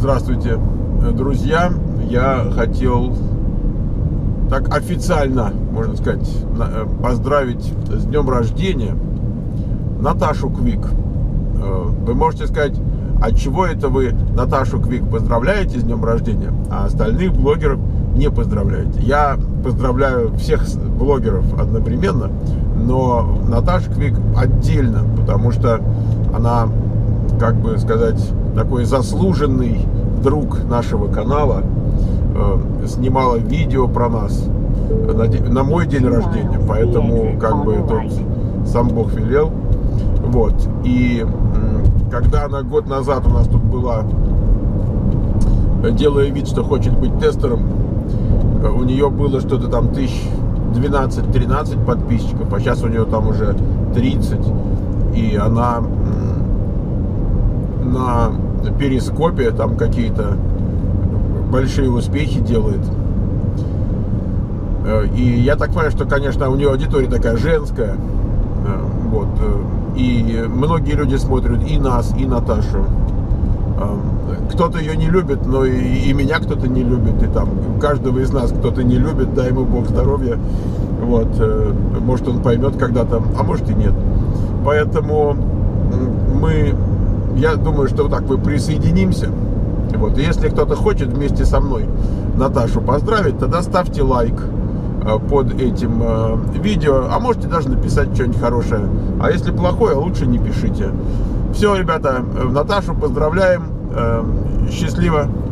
Здравствуйте, друзья! Я хотел так официально, можно сказать, поздравить с днем рождения Наташу Квик. Вы можете сказать, от чего это вы Наташу Квик поздравляете с днем рождения, а остальных блогеров не поздравляете? Я поздравляю всех блогеров одновременно, но Наташу Квик отдельно, потому что она, как бы сказать, такой заслуженный друг нашего канала, снимала видео про нас на мой день рождения, поэтому как бы тут сам Бог велел. Вот. И когда она год назад у нас тут была, делая вид, что хочет быть тестером, у нее было что-то там 12-13 подписчиков, а сейчас у нее там уже 30, и она на перископе там какие-то большие успехи делает. И я так понимаю, что, конечно, у нее аудитория такая женская. Вот. И многие люди смотрят и нас, и Наташу. Кто-то ее не любит, но и меня кто-то не любит. И там каждого из нас кто-то не любит, дай ему Бог здоровья. Вот. Может, он поймет когда-то, а может и нет. Поэтому я думаю, что вот так мы присоединимся. Вот. И если кто-то хочет вместе со мной Наташу поздравить, тогда ставьте лайк под этим видео, а можете даже написать что-нибудь хорошее. А если плохое, лучше не пишите. Все, ребята, Наташу поздравляем. Счастливо!